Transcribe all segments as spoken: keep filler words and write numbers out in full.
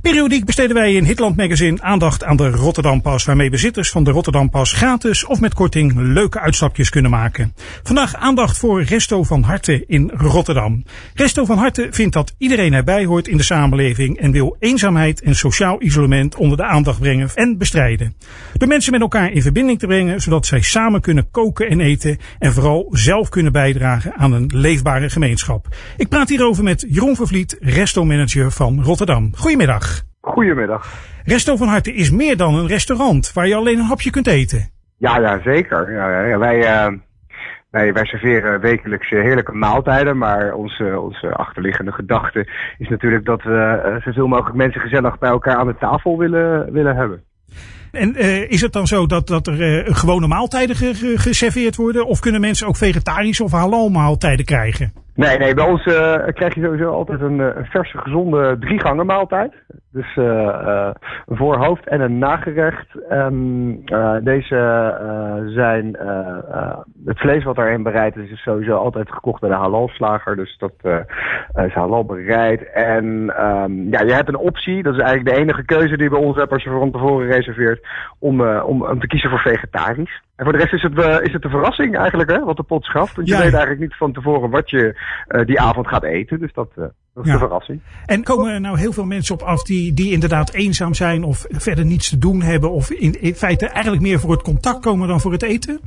Periodiek besteden wij in Hitland Magazine aandacht aan de Rotterdampas, waarmee bezitters van de Rotterdampas gratis of met korting leuke uitstapjes kunnen maken. Vandaag aandacht voor Resto van Harte in Rotterdam. Resto van Harte vindt dat iedereen erbij hoort in de samenleving en wil eenzaamheid en sociaal isolement onder de aandacht brengen en bestrijden. Door mensen met elkaar in verbinding te brengen, zodat zij samen kunnen koken en eten en vooral zelf kunnen bijdragen aan een leefbare gemeenschap. Ik praat hierover met Jeroen Vervliet, Resto-manager van Rotterdam. Goedemiddag. Goedemiddag. Resto van Harte is meer dan een restaurant waar je alleen een hapje kunt eten. Ja, ja zeker. Ja, ja, wij, uh, wij, wij serveren wekelijks heerlijke maaltijden, maar onze, onze achterliggende gedachte is natuurlijk dat we uh, zoveel mogelijk mensen gezellig bij elkaar aan de tafel willen, willen hebben. En uh, is het dan zo dat, dat er uh, gewone maaltijden ge, ge, geserveerd worden? Of kunnen mensen ook vegetarische of halal maaltijden krijgen? Nee, nee, bij ons uh, krijg je sowieso altijd een, een verse, gezonde drie gangen maaltijd. Dus uh, uh, een voorhoofd en een nagerecht. Um, uh, deze uh, zijn, uh, uh, het vlees wat daarin bereid is, is sowieso altijd gekocht bij de halalslager. Dus dat uh, is halal bereid. En um, ja, je hebt een optie, dat is eigenlijk de enige keuze die je bij ons hebt als je van tevoren reserveert, om, uh, om, om te kiezen voor vegetarisch. En voor de rest is het, uh, is het een verrassing eigenlijk, hè, wat de pot schaft. Want je ja. weet eigenlijk niet van tevoren wat je uh, die avond gaat eten. Dus dat, uh, dat is ja. de verrassing. En komen er nou heel veel mensen op af die, die inderdaad eenzaam zijn of verder niets te doen hebben? Of in, in feite eigenlijk meer voor het contact komen dan voor het eten?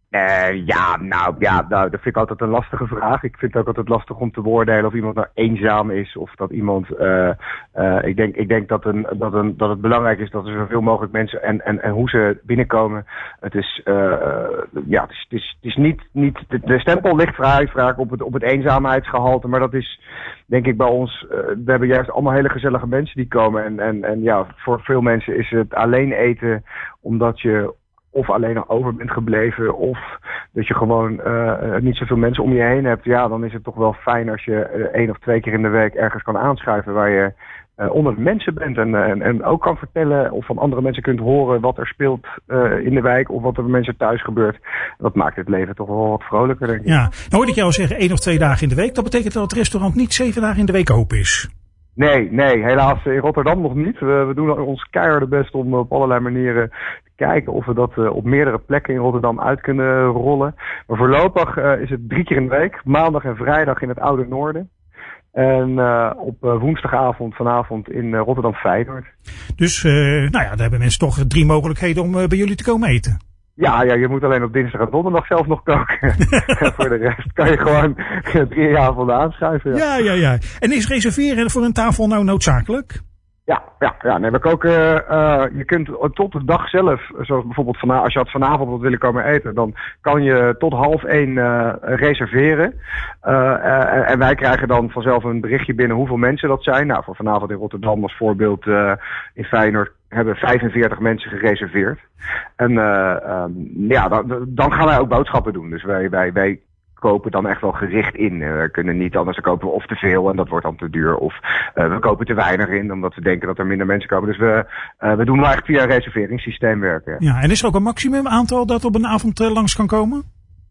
Uh, ja, nou, ja, nou, dat vind ik altijd een lastige vraag. Ik vind het ook altijd lastig om te beoordelen of iemand nou eenzaam is of dat iemand, uh, uh, ik denk, ik denk dat, een, dat, een, dat het belangrijk is dat er zoveel mogelijk mensen en, en, en hoe ze binnenkomen. Het is, uh, ja, het is, het is, het is niet, niet, de, de stempel ligt vrij, vaak op het, op het eenzaamheidsgehalte, maar dat is, denk ik bij ons, uh, we hebben juist allemaal hele gezellige mensen die komen en, en, en ja, voor veel mensen is het alleen eten omdat je of alleen nog over bent gebleven, of dat je gewoon uh, niet zoveel mensen om je heen hebt. Ja, dan is het toch wel fijn als je uh, één of twee keer in de week ergens kan aanschuiven waar je uh, onder de mensen bent. En, en, en ook kan vertellen of van andere mensen kunt horen wat er speelt uh, in de wijk of wat er bij mensen thuis gebeurt. Dat maakt het leven toch wel wat vrolijker, denk ik. Ja, nou hoorde ik jou zeggen één of twee dagen in de week. Dat betekent dat het restaurant niet zeven dagen in de week open is. Nee, nee, helaas in Rotterdam nog niet. We, we doen ons keiharde best om op allerlei manieren te kijken of we dat uh, op meerdere plekken in Rotterdam uit kunnen rollen. Maar voorlopig uh, is het drie keer in de week, maandag en vrijdag in het Oude Noorden. En uh, op uh, woensdagavond vanavond in uh, Rotterdam Feyenoord. Dus uh, nou ja, daar hebben mensen toch drie mogelijkheden om uh, bij jullie te komen eten. Ja, ja, je moet alleen op dinsdag en donderdag zelf nog koken. Voor de rest kan je gewoon drie avonden aanschuiven. Ja. ja, ja, ja. En is reserveren voor een tafel nou noodzakelijk? Ja, ja, ja. Nee, we koken, uh, je kunt tot de dag zelf, zoals bijvoorbeeld vanavond, als je had vanavond wat willen komen eten, dan kan je tot half één uh, reserveren. Uh, uh, en wij krijgen dan vanzelf een berichtje binnen hoeveel mensen dat zijn. Nou, voor vanavond in Rotterdam als voorbeeld, uh, in Feyenoord hebben vijfenveertig mensen gereserveerd. En uh, um, ja, dan, dan gaan wij ook boodschappen doen. Dus wij, wij, wij kopen dan echt wel gericht in. We kunnen niet anders, dan kopen we of te veel en dat wordt dan te duur. Of uh, we kopen te weinig in, omdat we denken dat er minder mensen komen. Dus we, uh, we doen wel eigenlijk via een reserveringssysteem werken. Ja, en is er ook een maximum aantal dat op een avond uh, langs kan komen?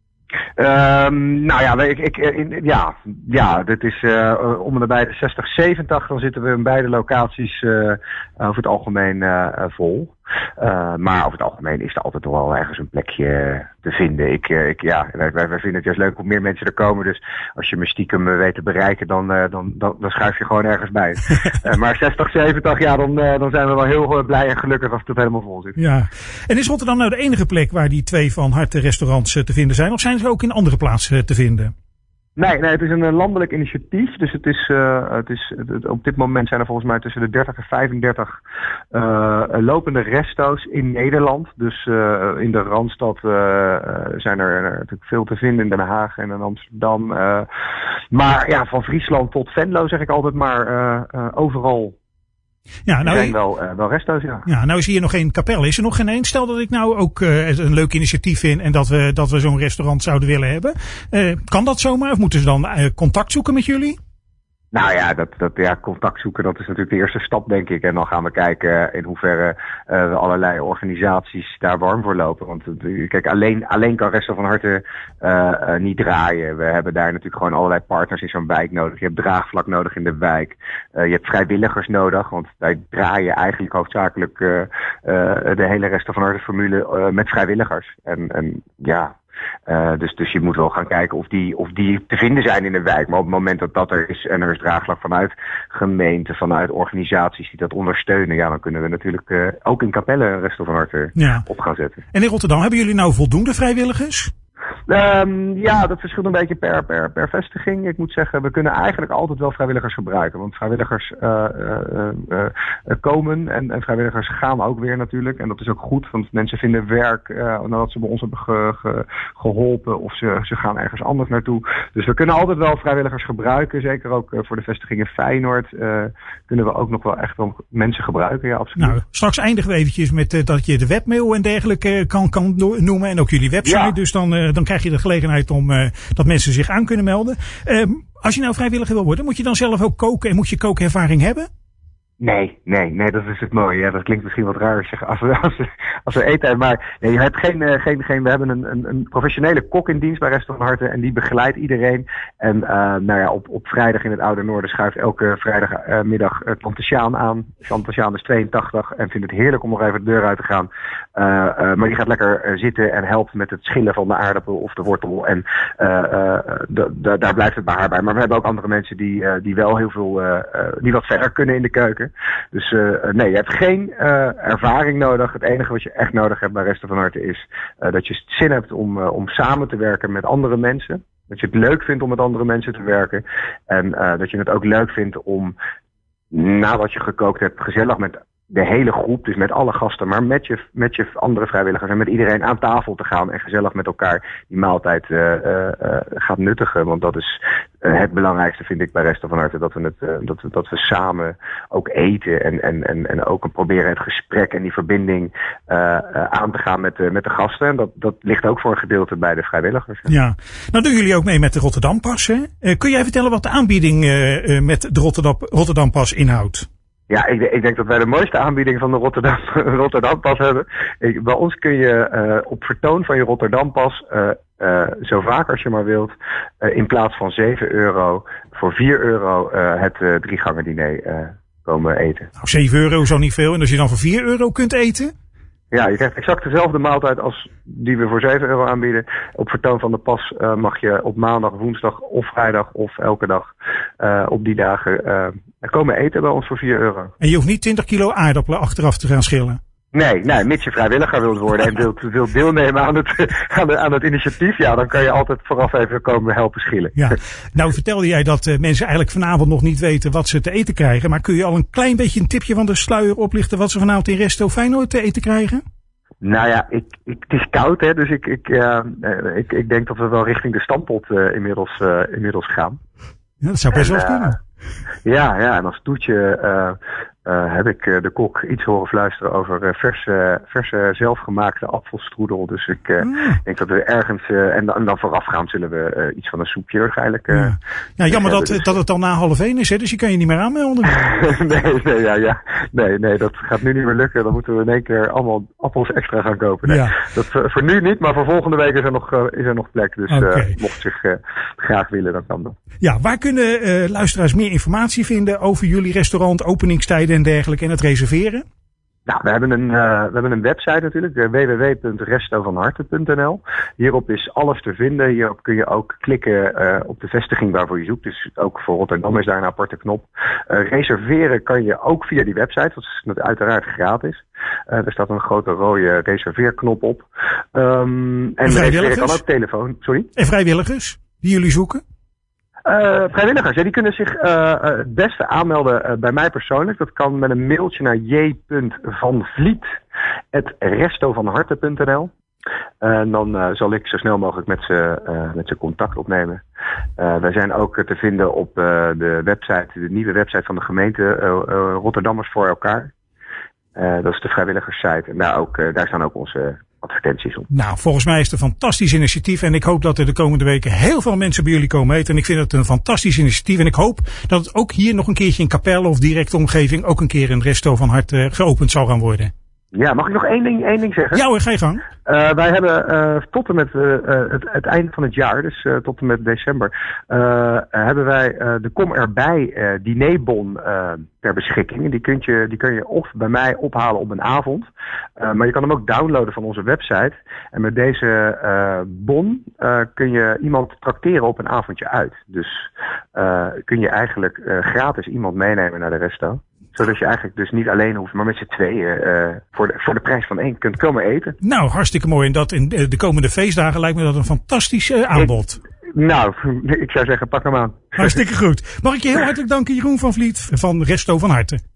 Um, nou ja, ik, ik, in, ja, ja, dit is uh, om en bij de zestig, zeventig, dan zitten we in beide locaties uh, over het algemeen uh, vol. Uh, maar over het algemeen is er altijd nog wel ergens een plekje te vinden. Ik, uh, ik, ja, wij, wij vinden het juist leuk om meer mensen er komen. Dus als je me stiekem uh, weet te bereiken, dan, uh, dan, dan, dan schuif je gewoon ergens bij. uh, maar zestig, zeventig, ja, dan, uh, dan zijn we wel heel uh, blij en gelukkig als het helemaal vol zit. Ja. En is Rotterdam nou de enige plek waar die twee van Harte restaurants uh, te vinden zijn? Of zijn ze ook in andere plaatsen uh, te vinden? Nee, nee, het is een landelijk initiatief. Dus het is, uh, het is het, op dit moment zijn er volgens mij tussen de dertig en vijfendertig uh, lopende resto's in Nederland. Dus uh, in de Randstad uh, zijn er, er natuurlijk veel te vinden, in Den Haag en in Amsterdam. Uh, maar ja, van Friesland tot Venlo zeg ik altijd maar uh, uh, overal. Ja, nou, er zijn wel, uh, wel resto's, ja. Ja, nou is hier nog geen kapel. Is er nog geen één? Stel dat ik nou ook uh, een leuk initiatief vind en dat we, dat we zo'n restaurant zouden willen hebben. Uh, kan dat zomaar? Of moeten ze dan uh, contact zoeken met jullie? Nou ja, dat, dat ja, contact zoeken, dat is natuurlijk de eerste stap, denk ik. En dan gaan we kijken in hoeverre uh, we allerlei organisaties daar warm voor lopen. Want uh, kijk, alleen, alleen kan Resto van Harte uh, uh, niet draaien. We hebben daar natuurlijk gewoon allerlei partners in zo'n wijk nodig. Je hebt draagvlak nodig in de wijk. Uh, je hebt vrijwilligers nodig, want wij draaien eigenlijk hoofdzakelijk uh, uh, de hele Resto van Harte formule uh, met vrijwilligers. En, en ja... Uh, dus, dus je moet wel gaan kijken of die, of die te vinden zijn in de wijk. Maar op het moment dat dat er is en er is draagvlak vanuit gemeenten, vanuit organisaties die dat ondersteunen, ja, dan kunnen we natuurlijk uh, ook in Capelle een Resto van Harte ja. op gaan zetten. En in Rotterdam, hebben jullie nou voldoende vrijwilligers? Um, ja, dat verschilt een beetje per, per, per vestiging. Ik moet zeggen, we kunnen eigenlijk altijd wel vrijwilligers gebruiken. Want vrijwilligers uh, uh, uh, uh, komen en, en vrijwilligers gaan ook weer natuurlijk. En dat is ook goed, want mensen vinden werk uh, nadat ze bij ons hebben ge, ge, geholpen of ze, ze gaan ergens anders naartoe. Dus we kunnen altijd wel vrijwilligers gebruiken. Zeker ook uh, voor de vestigingen Feyenoord uh, kunnen we ook nog wel echt wel mensen gebruiken. Ja, absoluut. Nou, straks eindigen we eventjes met uh, dat je de webmail en dergelijke uh, kan, kan noemen. En ook jullie website. Ja. Dus dan... Uh, dan krijg je de gelegenheid om uh, dat mensen zich aan kunnen melden. Um, als je nou vrijwilliger wil worden, moet je dan zelf ook koken en moet je kookervaring hebben? Nee, nee, nee, dat is het mooie. Ja, dat klinkt misschien wat raar zeg, als we, als we, als we eten hebben. Maar nee, je hebt geen, uh, geen, geen, we hebben een, een, een professionele kok in dienst bij Resto van Harte en die begeleidt iedereen. En uh, nou ja, op, op vrijdag in het Oude Noorden schuift elke vrijdagmiddag uh, Tante Sjaan aan. Tante Sjaan is tweeëntachtig en vindt het heerlijk om nog even de deur uit te gaan. Uh, uh, maar die gaat lekker uh, zitten en helpt met het schillen van de aardappel of de wortel. En uh, uh, d- d- daar blijft het bij haar bij. Maar we hebben ook andere mensen die, uh, die wel heel veel, uh, uh, die wat verder kunnen in de keuken. Dus uh, nee, je hebt geen uh, ervaring nodig. Het enige wat je echt nodig hebt bij Resto van Harte is uh, dat je zin hebt om, uh, om samen te werken met andere mensen. Dat je het leuk vindt om met andere mensen te werken. En uh, dat je het ook leuk vindt om nadat je gekookt hebt gezellig met de hele groep, dus met alle gasten, maar met je, met je andere vrijwilligers en met iedereen aan tafel te gaan en gezellig met elkaar die maaltijd uh, uh, uh, gaat nuttigen. Want dat is uh, het belangrijkste, vind ik, bij Resto van Harte, dat we het, uh, dat we, dat we samen ook eten en, en, en, en ook proberen het gesprek en die verbinding uh, uh, aan te gaan met, uh, met de gasten. En dat, dat ligt ook voor een gedeelte bij de vrijwilligers. Hè. Ja, nou doen jullie ook mee met de Rotterdampas, hè? Uh, kun jij vertellen wat de aanbieding uh, uh, met de Rotterdam, Rotterdampas inhoudt? Ja, ik, ik denk dat wij de mooiste aanbieding van de Rotterdam, Rotterdampas hebben. Ik, bij ons kun je uh, op vertoon van je Rotterdampas, uh, uh, zo vaak als je maar wilt, uh, in plaats van zeven euro voor vier euro uh, het uh, drie gangen diner uh, komen eten. Nou, zeven euro is al niet veel. En als je dan voor vier euro kunt eten? Ja, je krijgt exact dezelfde maaltijd als die we voor zeven euro aanbieden. Op vertoon van de pas uh, mag je op maandag, woensdag of vrijdag of elke dag uh, op die dagen uh, komen eten bij ons voor vier euro. En je hoeft niet twintig kilo aardappelen achteraf te gaan schillen? Nee, nee, mits je vrijwilliger wilt worden en wilt, wilt deelnemen aan het, aan, de, aan het initiatief, ja, dan kan je altijd vooraf even komen helpen schillen. Ja, nou vertelde jij dat uh, mensen eigenlijk vanavond nog niet weten wat ze te eten krijgen, maar kun je al een klein beetje een tipje van de sluier oplichten wat ze vanavond in Resto Feyenoord te eten krijgen? Nou ja, ik, ik, het is koud, hè, dus ik, ik, uh, ik, ik denk dat we wel richting de stampot uh, inmiddels, uh, inmiddels gaan. Ja, dat zou best wel eens uh, kunnen. Ja, ja, en als toetje uh, uh, heb ik uh, de kok iets horen fluisteren over uh, verse, verse zelfgemaakte apfelstroedel. Dus ik uh, mm. denk dat we ergens, uh, en, en dan voorafgaand zullen we uh, iets van een soepje waarschijnlijk. Uh, ja. ja, jammer dat, dus, dat het al na half één is, hè, dus je kan je niet meer aanmelden. nee, nee, ja, ja. nee, nee, dat gaat nu niet meer lukken. Dan moeten we in één keer allemaal appels extra gaan kopen. Nee, ja. Dat uh, voor nu niet, maar voor volgende week is er nog, uh, is er nog plek. Dus okay. uh, mocht zich uh, graag willen, dan kan dat. Ja, waar kunnen uh, luisteraars meer informatie vinden over jullie restaurant, openingstijden en dergelijke en het reserveren? Nou, we hebben een, uh, we hebben een website natuurlijk, w w w punt resto van harte punt n l. Hierop is alles te vinden. Hierop kun je ook klikken uh, op de vestiging waarvoor je zoekt. Dus ook voor Rotterdam is daar een aparte knop. Uh, reserveren kan je ook via die website. Dat is uiteraard gratis. Uh, er staat een grote rode reserveerknop op. Um, en reserveren kan ook telefoon. Sorry? En vrijwilligers die jullie zoeken? Uh, vrijwilligers, ja, die kunnen zich uh, het beste aanmelden uh, bij mij persoonlijk. Dat kan met een mailtje naar j punt van vliet apenstaartje resto van harte punt n l. Uh, en dan uh, zal ik zo snel mogelijk met ze, uh, met ze contact opnemen. Uh, wij zijn ook te vinden op uh, de website, de nieuwe website van de gemeente uh, uh, Rotterdammers voor elkaar. Uh, dat is de vrijwilligerssite. En daar, ook, uh, daar staan ook onze advertenties op. Nou, volgens mij is het een fantastisch initiatief en ik hoop dat er de komende weken heel veel mensen bij jullie komen eten. En ik vind het een fantastisch initiatief en ik hoop dat het ook hier nog een keertje in Capelle of directe omgeving ook een keer een resto van harte geopend zal gaan worden. Ja, mag ik nog één ding, één ding zeggen? Ja hoor, ga je gang. Uh, wij hebben uh, tot en met uh, het, het einde van het jaar, dus uh, tot en met december, uh, hebben wij uh, de Kom Erbij uh, dinerbon uh, ter beschikking. Die kun, je, die kun je of bij mij ophalen op een avond, uh, maar je kan hem ook downloaden van onze website. En met deze uh, bon uh, kun je iemand trakteren op een avondje uit. Dus uh, kun je eigenlijk uh, gratis iemand meenemen naar de resto. Zodat je eigenlijk dus niet alleen hoeft, maar met z'n tweeën uh, voor, de, voor de prijs van één kunt komen eten. Nou, hartstikke mooi. En dat in de komende feestdagen lijkt me dat een fantastisch uh, aanbod. Ik, nou, ik zou zeggen, pak hem aan. Hartstikke goed. Mag ik je heel hartelijk danken, Jeroen van Vliet van Resto van Harte.